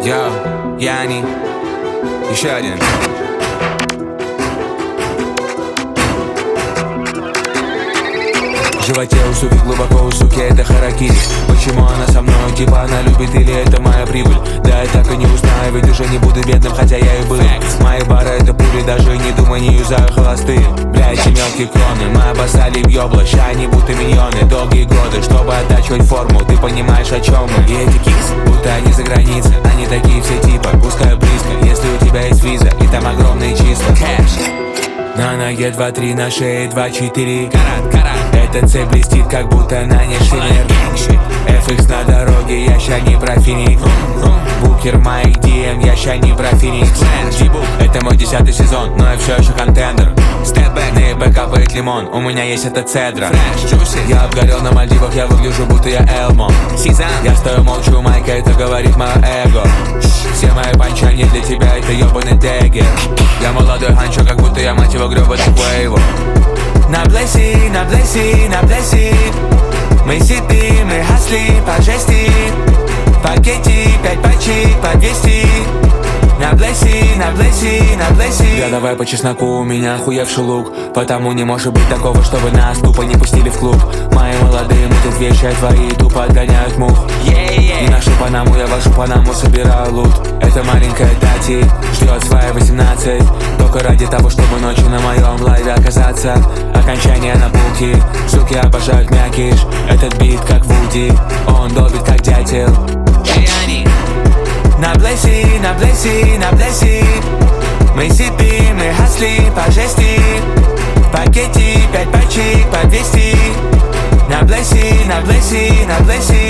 Йоу, Яни, еще один. В животе у суки, глубоко у суки, это харакири. Почему она со мной, типа она любит или это моя прибыль? Да я так и не узнаю, ведь уже не буду бедным, хотя я и был. Мои бары это пули, даже не думай, не юзаю холостые. Бля, эти мелкие кроны, мы обоссали им ёбла, ща они будто миньоны. Долгие годы, чтобы оттачивать форму, ты понимаешь, о чем мы? И эти кис, будто они за границей, они такие все типа, пускай близко, если у тебя есть виза, и там огромные числа. Кэш. На ноге 2-3, на шее 2-4. Карат. Эта цепь блестит, как будто на ней шиммер. FX на дороге, я ща не про Феникс. Букер моих DM, я ща не про Феникс. Это мой 10-й сезон, но я все еще контендер. Степбэк, на ЕП капает лимон, у меня есть эта цедра. Я обгорел на Мальдивах, я выгляжу, будто я Элмо. Я стою молчу, майка, это говорит мое эго. Все мои панча не для тебя, это ёбаный дегер. Я молодой ханчо, как будто я мать его грёбаный Квейво. На блесси, на блесси, на блесси. Мы сипим, мы хасли по жести. Пакети, 5 пачек по 200. На блесси, на блесси, на блесси. Да давай по чесноку, у меня охуевший лук. Потому не может быть такого, чтобы нас тупо не пустили в клуб. Мои молодые мутят вещи, а твои тупо отгоняют мух. Не нашу Панаму, я вашу Панаму собираю лут. Это маленькая Тати, ждет свои 18. Только ради того, чтобы ночью на моем лайве оказаться. Окончание на булки, суки обожают мякиш. Этот бит как Вуди, он долбит как дятел. На блесси, на блесси, на блесси. Мы сипим, мы хасли по жести. Пакети, 5 пачек по 200. На блесси, на блесси, на блесси.